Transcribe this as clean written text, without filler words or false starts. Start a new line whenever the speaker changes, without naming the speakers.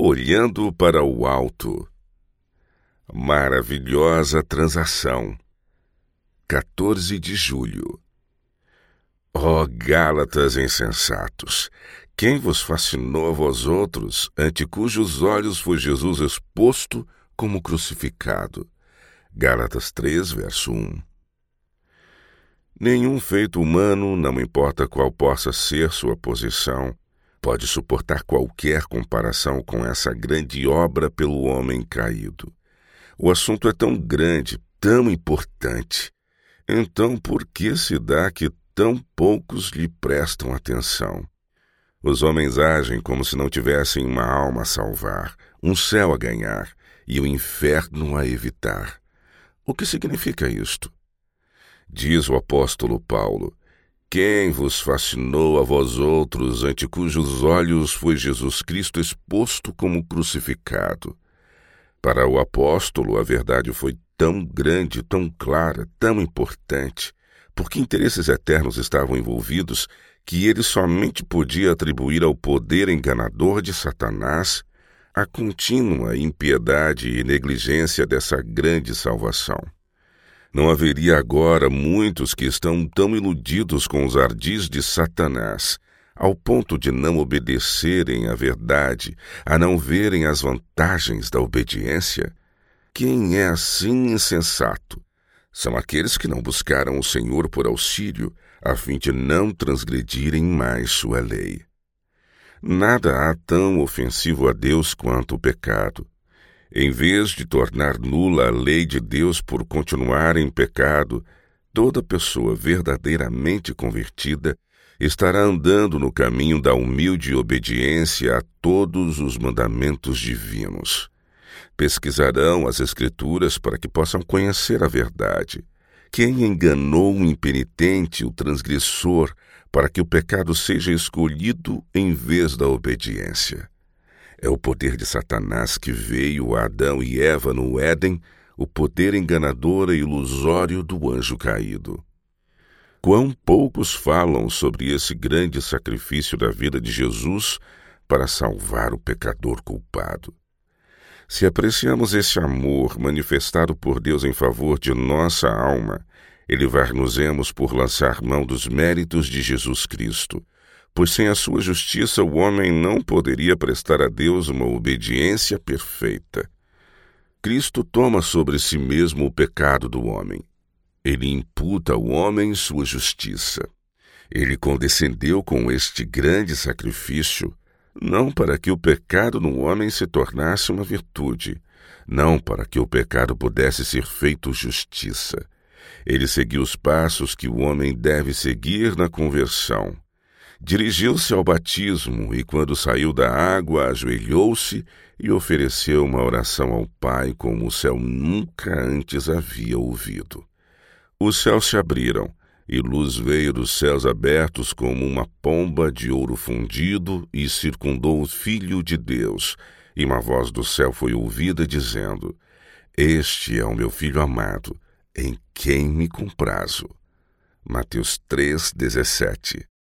Olhando para o alto. Maravilhosa transação. 14 de julho. Ó Gálatas insensatos! Quem vos fascinou a vós outros, ante cujos olhos foi Jesus exposto como crucificado? Gálatas 3, verso 1. Nenhum feito humano, não importa qual possa ser sua posição, pode suportar qualquer comparação com essa grande obra pelo homem caído. O assunto é tão grande, tão importante. Então, por que se dá que tão poucos lhe prestam atenção? Os homens agem como se não tivessem uma alma a salvar, um céu a ganhar e o inferno a evitar. O que significa isto? Diz o apóstolo Paulo: quem vos fascinou a vós outros, ante cujos olhos foi Jesus Cristo exposto como crucificado? Para o apóstolo, a verdade foi tão grande, tão clara, tão importante, porque interesses eternos estavam envolvidos, que ele somente podia atribuir ao poder enganador de Satanás a contínua impiedade e negligência dessa grande salvação. Não haveria agora muitos que estão tão iludidos com os ardis de Satanás, ao ponto de não obedecerem à verdade, a não verem as vantagens da obediência? Quem é assim insensato? São aqueles que não buscaram o Senhor por auxílio, a fim de não transgredirem mais sua lei. Nada há tão ofensivo a Deus quanto o pecado. Em vez de tornar nula a lei de Deus por continuar em pecado, toda pessoa verdadeiramente convertida estará andando no caminho da humilde obediência a todos os mandamentos divinos. Pesquisarão as Escrituras para que possam conhecer a verdade. Quem enganou o impenitente, o transgressor, para que o pecado seja escolhido em vez da obediência? É o poder de Satanás que veio a Adão e Eva no Éden, o poder enganador e ilusório do anjo caído. Quão poucos falam sobre esse grande sacrifício da vida de Jesus para salvar o pecador culpado. Se apreciamos esse amor manifestado por Deus em favor de nossa alma, elevar-nos-emos por lançar mão dos méritos de Jesus Cristo, pois sem a sua justiça o homem não poderia prestar a Deus uma obediência perfeita. Cristo toma sobre si mesmo o pecado do homem. Ele imputa ao homem sua justiça. Ele condescendeu com este grande sacrifício, não para que o pecado no homem se tornasse uma virtude, não para que o pecado pudesse ser feito justiça. Ele seguiu os passos que o homem deve seguir na conversão. Dirigiu-se ao batismo e, quando saiu da água, ajoelhou-se e ofereceu uma oração ao Pai como o céu nunca antes havia ouvido. Os céus se abriram, e luz veio dos céus abertos como uma pomba de ouro fundido e circundou o Filho de Deus, e uma voz do céu foi ouvida dizendo: Este é o meu Filho amado, em quem me comprazo. Mateus 3:17.